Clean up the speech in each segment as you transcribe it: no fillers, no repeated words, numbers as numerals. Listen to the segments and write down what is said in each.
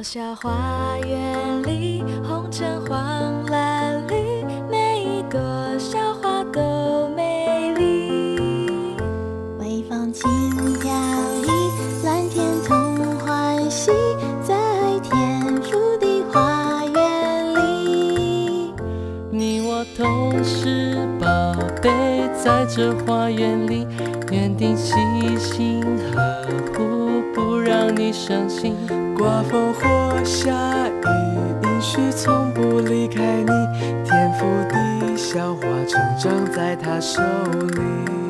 小花园里，红橙黄蓝绿，每一朵小花都美丽。 微风轻飘逸，蓝天同欢喜，在天父的花园里。 你我同是宝贝，在这花园里，园丁细心呵护，不让你伤心。 刮风或下雨，应许从不离开你。天赋的小花成长在他手里。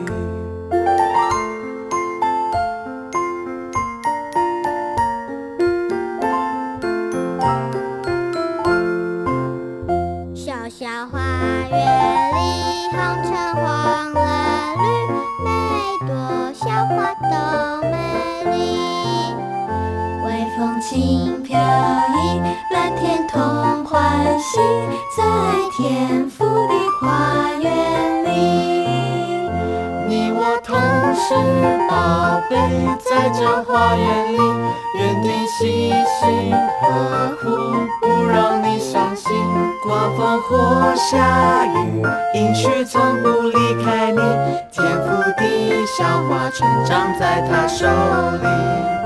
小小花园里，红橙黄蓝绿，每朵小花都美丽。 微风轻飘逸，蓝天同欢喜，在天父的花园里。 你我同是宝贝，在这花园里，园丁细心呵护，不让你伤心。 刮风或下雨，应许从不离开你。天赋的小花成长在他手里。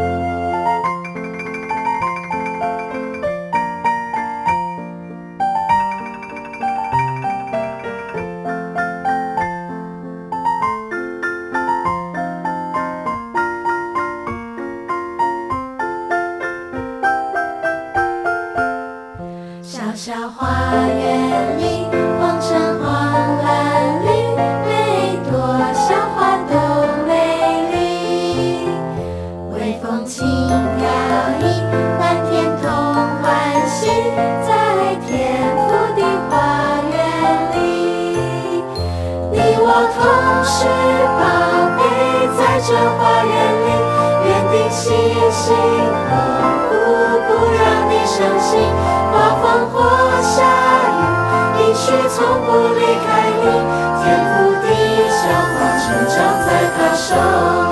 小小花园里，红橙黄蓝绿，每朵小花都美丽。微风轻飘逸，蓝天同欢喜，在天父的花园里。你我同是宝贝，在这花园里，园丁细心呵护，不让你伤心。刮风或下雨，应许从不离开你。天赋的小花成长在他手里。